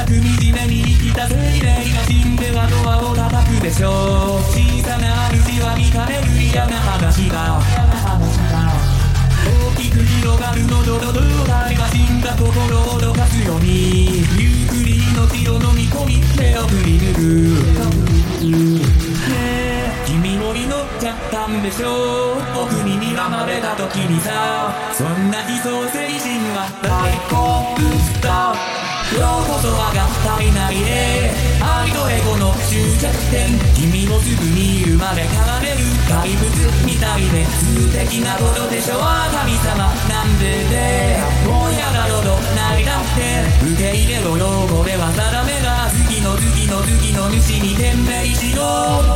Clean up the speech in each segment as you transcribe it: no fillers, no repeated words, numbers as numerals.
く惨めに生きた精霊が死んではドアを叩くでしょう。小さな主は見かねる嫌な話が大きく広がるのどどど誰が死んだ心を脅かすようにゆっくり命を飲み込み手を振り抜く。ねえ君も祈っちゃったんでしょう。僕に睨まれた時にさ、そんな悲壮精神は大好物だ。ようこそ我が体内へ愛とエゴの終着点。君もすぐに生まれ変われる怪物みたいで素敵なことでしょう。神様なんでもうやだろどないだって受け入れろよ。これは定めだ。次の次の次の主に天命しろ。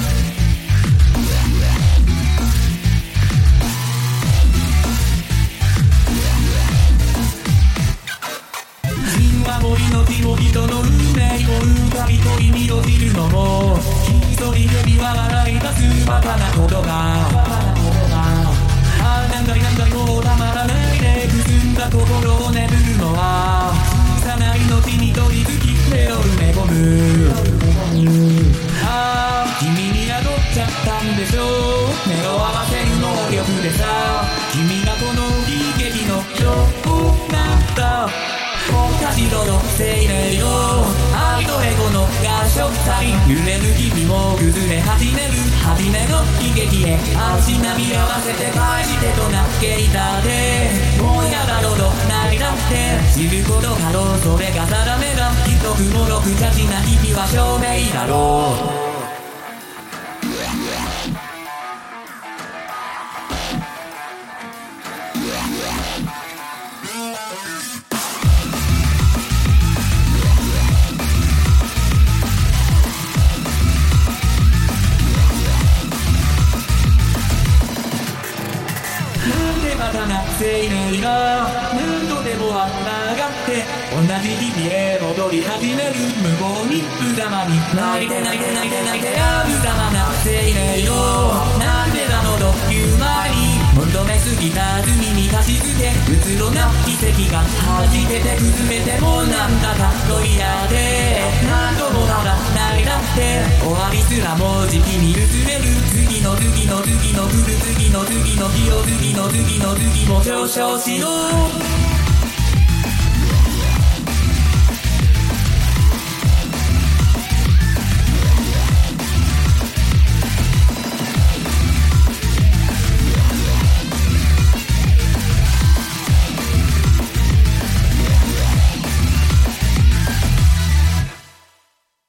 命を人の運命を浮かび取り見落ちるのも一人蛇は笑い出すバカなことがなんだいなんだいもうたまらないでくすんだ心を眠るのは小さな命に取り付き目を埋め込む。君に宿っちゃったんでしょう。目を合わせる能力でさ、君がこの悲劇のようなんだ。おかしろよ精霊よ愛とエゴの合唱祭。揺れる日々も崩れ始める初めの悲劇へ足並み合わせて返してとなっていたでもうやだろどないだって知ることだろう。それが定めだ。一つもろくちゃちな日々は証明だろう。精霊が何度でもあったがって同じ日々へ戻り始める。無謀に無様に泣いて泣いて泣いて泣いて無様な精霊よなんでだろうという前に求めすぎた罪に足し付けうつろな奇跡が弾けて崩れてもなんだかと嫌で何度もただ泣いたって終わりすらもじきに薄れる。次の次の次の来る次の次の日を次の次の次も上昇しろ。